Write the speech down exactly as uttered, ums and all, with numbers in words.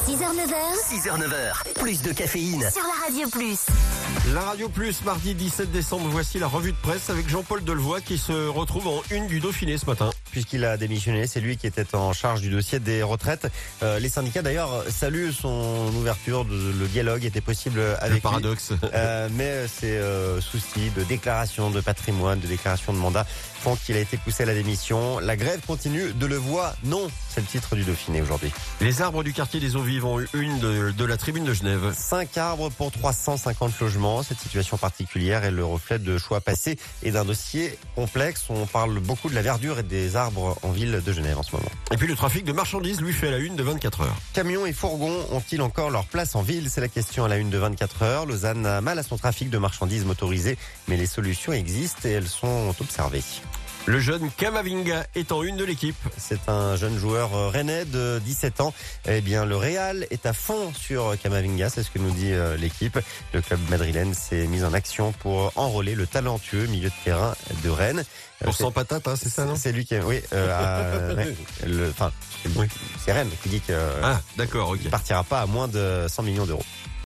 six heures neuf heures. six heures neuf heures, plus de caféine. Sur la Radio Plus. La Radio Plus, mardi dix-sept décembre, voici la revue de presse avec Jean-Paul Delevoye qui se retrouve en une du Dauphiné ce matin. Puisqu'il a démissionné, c'est lui qui était en charge du dossier des retraites. Euh, les syndicats d'ailleurs saluent son ouverture, de, le dialogue était possible avec Le paradoxe. lui. Euh, mais ses euh, soucis de déclaration de patrimoine, de déclaration de mandat font qu'il a été poussé à la démission. La grève continue, Delevoye non, c'est le titre du Dauphiné aujourd'hui. Les arbres du quartier des Eaux Vives ont eu une de, de la tribune de Genève. Cinq arbres pour trois cent cinquante logements. Cette situation particulière est le reflet de choix passés et d'un dossier complexe. On parle beaucoup de la verdure et des arbres en ville de Genève en ce moment. Et puis le trafic de marchandises lui fait la une de vingt-quatre heures. Camions et fourgons ont-ils encore leur place en ville? C'est la question à la une de vingt-quatre heures. Lausanne a mal à son trafic de marchandises motorisées, mais les solutions existent et elles sont observées. Le jeune Kamavinga est en une de l'équipe. C'est un jeune joueur rennais de dix-sept ans. Eh bien, le Real est à fond sur Kamavinga, c'est ce que nous dit l'équipe. Le club madrilène s'est mis en action pour enrôler le talentueux milieu de terrain de Rennes. Pour cent patates, hein, c'est ça, non? C'est lui qui, oui, euh, à, ouais, le, enfin, oui. c'est Rennes qui dit que ah, d'accord, ok. il partira pas à moins de cent millions d'euros.